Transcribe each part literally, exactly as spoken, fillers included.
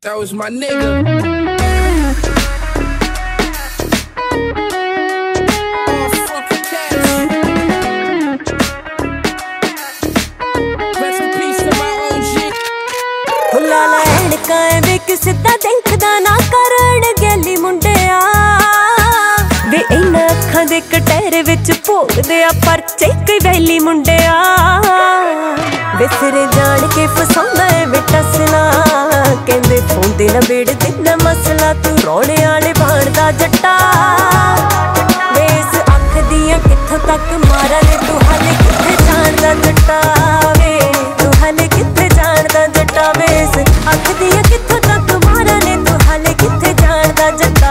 That was my nigga. All fucking cats. Rest in peace to my O G. हुला लैन काए वे किसे दा देखदा ना करन गैली मुंडिया वे इन्हां अखां दे कटहरे विच भोगदे आ परचे कई वैली मुंडिया वे सिरे जान के फसांदा है वे टसला कहंदे फोंदे ना बेड़ देना मसला तू रोणे आले बाणदा जट्टा वे इस अख दियां कित्थों तक मारा ले तू हाले कित्थे जाणदा जट्टा वे तू हाले कित्थे जाणदा जट्टा वे इस अख दियां कित्थों तक मारा ले तू हाले कित्थे जाणदा जट्टा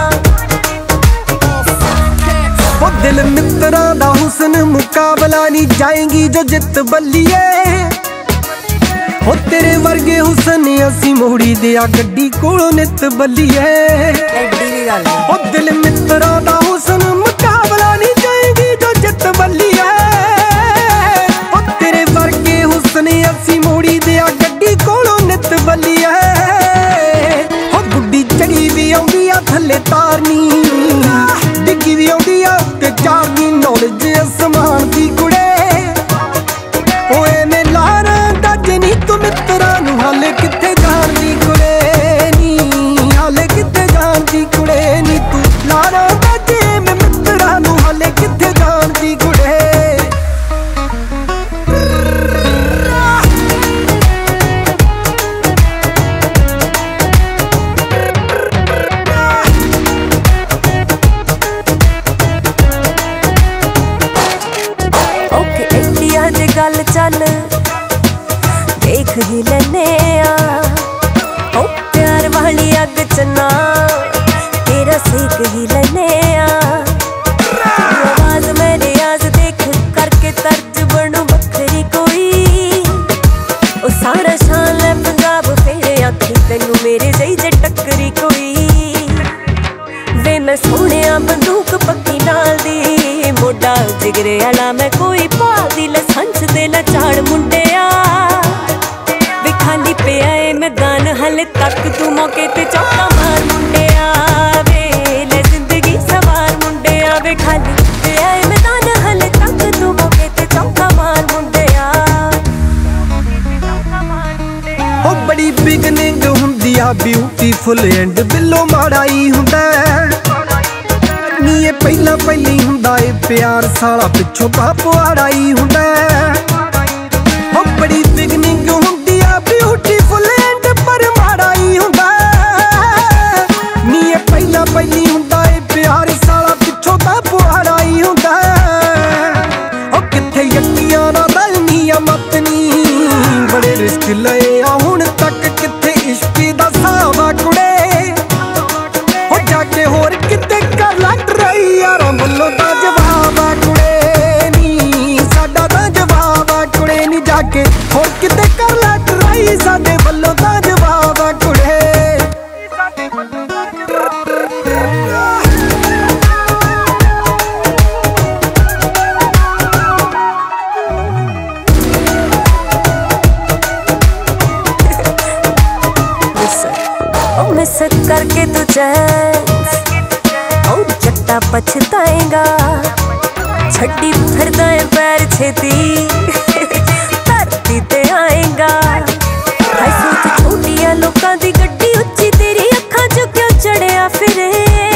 ओ दिल मित्रा दा हुस्न मुकाबला नहीं जाएगी जो जित बल्लिए हो तेरे वर्गे हुस्न असी मोड़ी दिया गड्डी कोलों नित बल्लिए ओ दिल मित्रा दा हुस्न मुकाबला नहीं जाएगी जो जित बल्लिए हो तेरे वर्गे हुस्न असी मोड़ी दिया गड्डी कोलों नित बल्लिए हो गुड्डी चढ़ी भी आउंदी आ थल्ले तारनी डिग्गी भी आउंदी आ ते चारनी नॉलेज असमान दी कुड़े ओए मैं लारा दजनी तू मित्रा नू हाले कित्थे जाणदी कुड़े नी हाले कित्थे जाणदी कुड़े नी तू लारा दजे मैं मित्रा नू हाले कित्थे जाणदी कुड़े गल चल देख ही लैने आ प्यार वाली अग चना तेरा सेक ही लैने आवाज मेरे आज देख करके तर्ज बनू बखरी कोई ओ सारा शान है पंजाब फेरे आखी तेनू मेरे जई जे टक्करी कोई वे मैं सोहणिया बंदूक पक्की नाल दी मोडा जिगरे आला मैं कोई पादी लसंस दे लचाड़ मुंडिया वे खाली पिया ए मैदान हले तक तू मौके ते चौका मार मुंडिया वे ले जिंदगी सवार मुंडिया वे खाली पिया ए मैदान हले तक तू मौके ते चौका मार मुंडिया ओ बड़ी बिगनिंग हुंदी आ ब्यूटीफुल एंड बिलो माड़ाई हुंदा नी ये पहला पहली हुंदा ए प्यार साला पिछों पापवाड़ाई हुंदा ओ बड़ी बिगनिंग हुंदी आ ब्यूटीफुल एंड पर माड़ाई हुंदा नी ये पहला पहली हुंदा ए प्यार साला पिछों पापवाड़ाई हुंदा ओ किथे यकीयां ना दलनी आ मतनी बड़े रिस्क लए आ हुण तक किथे इश्क दा सावा कुड़े हो जाके होर किते कर लट रही यारां वल्लों दा जवाब आ कुड़े नी साडा दा जवाब आ कुड़े नी जाके होर किते कर लट रही साडे वल्लों दा जवाब आ कुड़े मिस करके तू चैन ओ जट्टा पछताएगा छड्डी फिरदा है पैर छेती धरती ते आएगा हाय सोच छोटिया लोकां दी गड्डी उच्ची तेरी अखां चों क्यों चढ़िया फिरे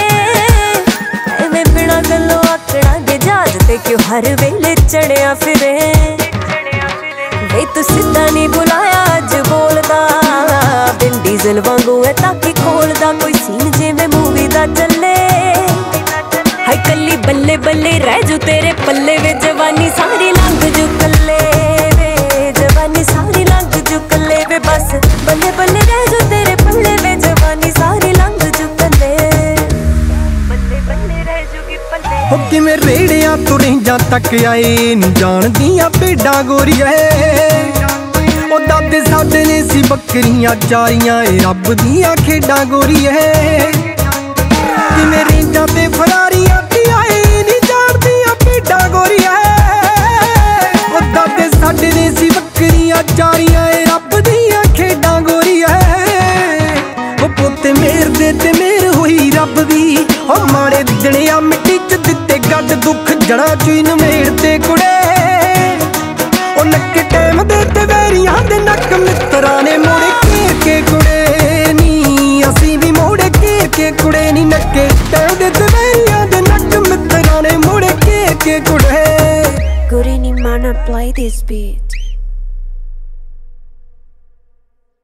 एवें बिना गल्लों आकड़ा दे जहाज ते क्यों हर वेले चढ़िया फिरे वे तू सिद्धा नहीं बुलाया अज बोलदा बिन डीजल वांगू है ताकि खोलदा कोई सीन जिवें मूवी दा चले हाय कल्ली बल्ले बल्ले रह जू तेरे पल्ले वे जवानी सारी लंघ जू कल्ले वे जवानी सारी लंघ जू कल्ले वे बस बल्ले बल्ले रह जू तेरे पल्ले वे जवानी सारी लंघ जू कल्ले बल्ले बल्ले रह जूगी पल्ले हो किवें रेड़ियां तू रेंजां तक आए नी जाणदियां भेडां गोरिए ओ दादे साडे ने सी बकरियां चारियां ए रब दियां खेडां गोरिए किवें रेंजां ते फरारियां ती आए नी जाणदियां भेडां गोरिए ओ दादे साडे ने सी बकरियां चारियां ए रब दियां खेडां गोरिए ਜੜਾ ਚੀਨ ਮੇੜ ਤੇ ਕੁੜੇ ਉਹ ਨੱਕੇ ਟਾਈਮ ਦੇ ਤੇ ਵੈਰੀਆਂ ਦੇ ਨੱਕ ਮਿੱਤਰਾਂ ਨੇ ਮੋੜੇ ਘੇਰ ਕੇ ਕੁੜੇ ਨੀ ਅਸੀਂ ਵੀ ਮੋੜੇ ਘੇਰ ਕੇ ਕੁੜੇ ਨੀ ਨੱਕੇ ਟਾਈਮ ਦੇ ਤੇ ਵੈਰੀਆਂ ਦੇ ਨੱਕ ਮਿੱਤਰਾਂ ਨੇ ਮੋੜੇ ਘੇਰ ਕੇ ਕੁੜੇ Good evening, man, I play this beat.